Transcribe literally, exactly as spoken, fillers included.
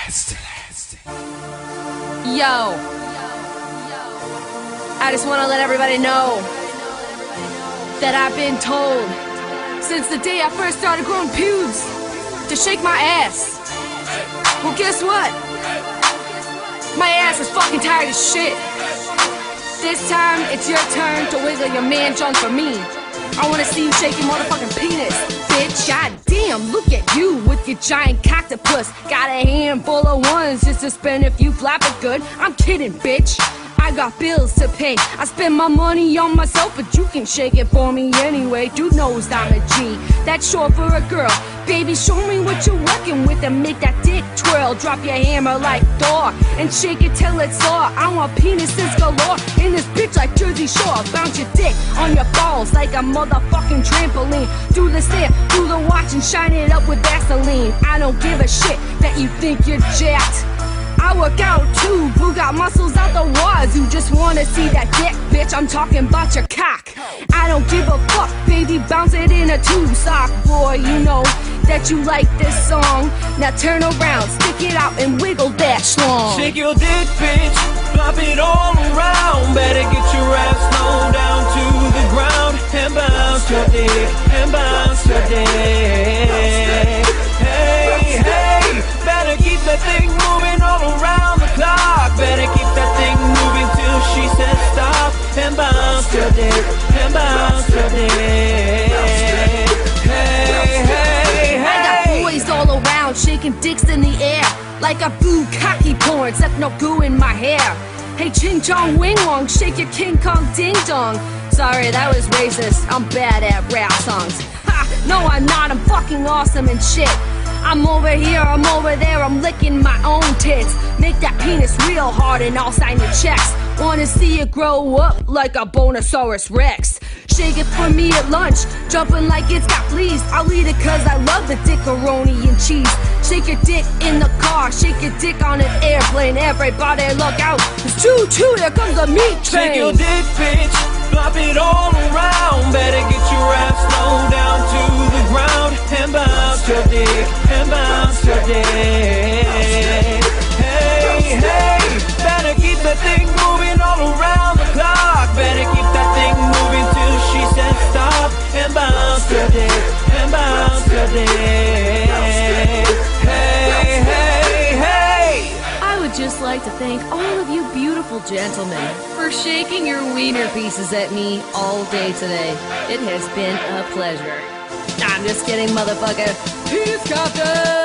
Yo, I just want to let everybody know that I've been told since the day I first started growing pubes to shake my ass. Well, guess what? My ass is fucking tired of shit. This time, it's your turn to wiggle your man junk for me. I wanna see you shake your motherfucking penis, bitch. God damn, look at you with your giant coctopus. Got a handful of ones just to spend if you flap it good. I'm kidding, bitch. I got bills to pay. I spend my money on myself, but you can shake it for me anyway. Dude knows I'm a G. That's short for a girl. Baby, show me what you're working with and make that dick twirl. Drop your hammer like Thor and shake it till it's sore. I want penises galore in this bitch like Jersey Shore. Bounce your dick on your balls like a motherfucking trampoline. Do the stare, do the watch and shine it up with Vaseline. I don't give a shit that you think you're jacked. I work out too, who got muscles out the wazoo. Just wanna see that dick, bitch, I'm talking about your cock. I don't give a fuck, baby, bounce it in a two-sock. Boy, you know that you like this song. Now turn around, stick it out and wiggle that schlong. Shake your dick, bitch, flop it all around. Better get your ass low down to the ground and bounce your dick, and bounce your dick. Hey, hey, better keep that thing moving all around the clock. Better keep that thing moving till she says stop. And bounce your dick, and bounce your dick. Hey, hey, hey. I got boys all around shaking dicks in the air like a boo cocky porn, except no goo in my hair. Hey, ching chong wing wong, shake your King Kong ding dong. Sorry, that was racist. I'm bad at rap songs. Ha! No, I'm not. I'm fucking awesome and shit. I'm over here, I'm over there, I'm licking my own tits. Make that penis real hard and I'll sign your checks. Wanna see it grow up like a Bonosaurus Rex. Shake it for me at lunch, jumping like it's got fleas. I'll eat it cause I love the dickaroni and cheese. Shake your dick in the car, shake your dick on an airplane. Everybody look out, it's choo choo, here comes the meat train. Shake your dick, bitch, flop it all around. Better get your ass low down to the ground and bounce your dick, and bounce your dick. Hey, hey, better keep that thing moving all around the clock. Better keep that thing moving till she says stop. And bounce your dick, and bounce your dick. Hey, hey, hey. I would just like to thank all of you beautiful gentlemen for shaking your wiener pieces at me all day today. It has been a pleasure. I'm just kidding, motherfucker. Peace, Captain!